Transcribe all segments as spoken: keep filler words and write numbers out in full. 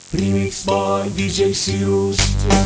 Remixed by دی جی سیروس.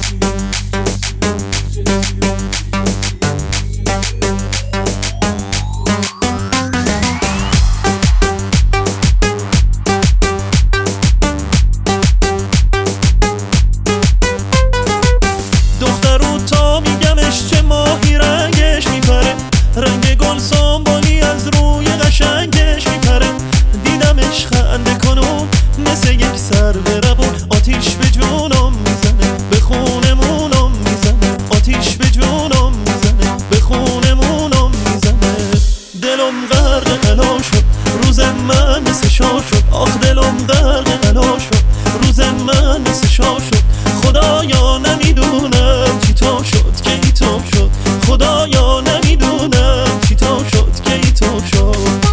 دخترو تا میگمش چه ماهی رنگش میپره، رنگ گل سنبولی از روی قشنگش میپره. دیدمش خنده کنون مثل یک سر بربون، آتیش به جونم میزنه به خونمونم میزنه، آتیش به جونم میزنه به خونمونم میزنه. دلم غرق غلا شد، روز من مثل شاه شد. آخ دلم غرق غلا شد، روز من مثل شاه شد. خدایا نمیدونم چی تو شد که ای تو شد، خدایا نمیدونم چی تو شد که ای تو شد.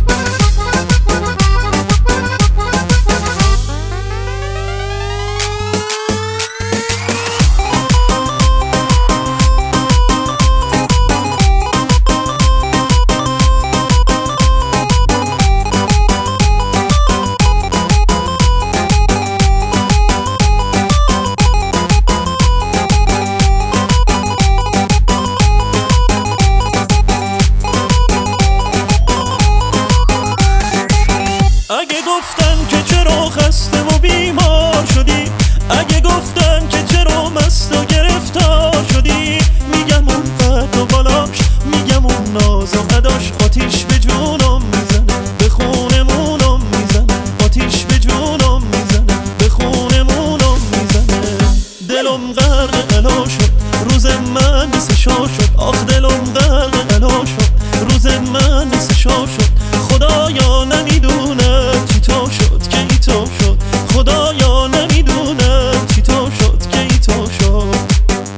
اگه گفتن که چرا خسته و بیمار شدی، اگه گفتن که چرا مست و گرفتار شدی، میگم اون قد و بالاش، میگم اون ناز و اداش. آتیش به جونم میزنه به خونمونم میزنه، آتیش به جونم میزنه به خونمونم میزنه. دلم غرق غلا شد، روز من مثل شاه شد. آخ دلم غرق غلا شد، روز من مثل شاه شد. خدایا نمیدونم چی تو شد که ای تو شد، خدایا نمیدونم چی تو شد که ای تو شد.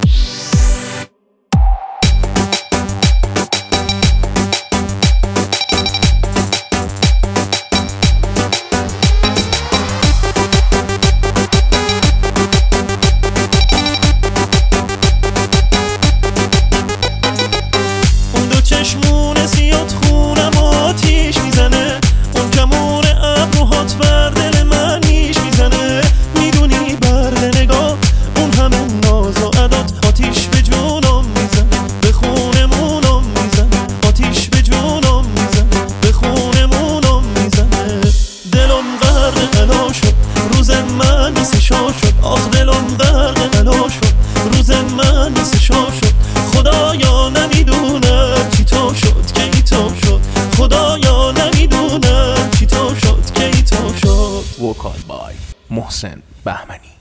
اون دو چشمون سیاد خونم آتیش میزنه، اون کمون ابروهات بر دل من نیش میزنه. میدونی بر نگاه اون همه ناز و عدات، آتیش به جونم میزنه به خونمونم میزنه، آتیش به جونم میزنه به خونمونم میزنه. دلم غرق غلا شد، روز من مثل شاه شد. آخ دلم غرق غلا شد، روز من مثل شاه شد. خدایا نمیدونم چی تو شد که ای تو شد، خدایا نمیدونم چی تو شد که ای تو شد. وکال بای محسن بهمنی.